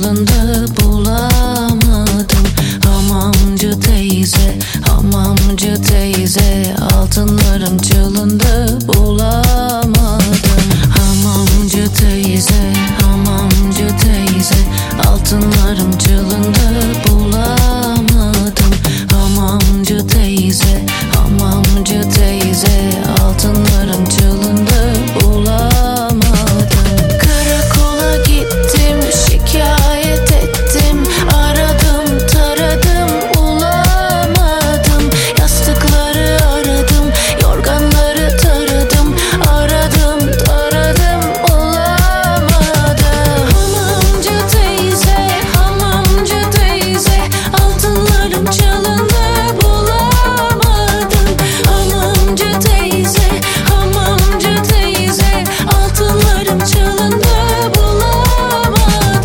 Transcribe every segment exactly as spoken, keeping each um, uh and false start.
çalındı bulamadım. Hamamcı teyze, hamamcı teyze, altınlarım çalındı bulamadım. Hamamcı teyze, hamamcı teyze, altınlarım çalındı bulamadım. Hamamcı teyze, hamamcı teyze, altınlarım çalındı bulamadım. Karakola gittim, şikayet ettim, aradım taradım bulamadım. Yastıkları aradım, yorganları taradım, aradım taradım bulamadım. Hamamcı teyze, hamamcı teyze, altınlarım çalındı bulamadım. Hamamcı teyze, hamamcı teyze, altınlarım çalındı bulamadım.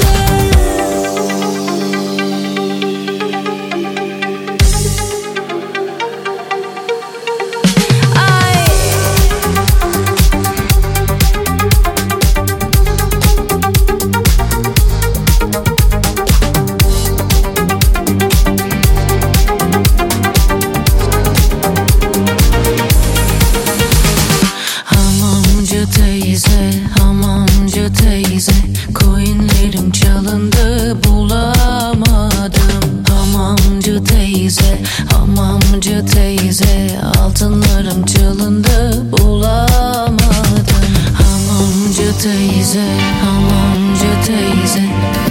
Ay. Hamamcı teyze, hamamcı teyze, coinlerim çalındı bulamadım. Hamamcı teyze, hamamcı teyze, altınlarım çalındı bulamadım. Hamamcı teyze, hamamcı teyze,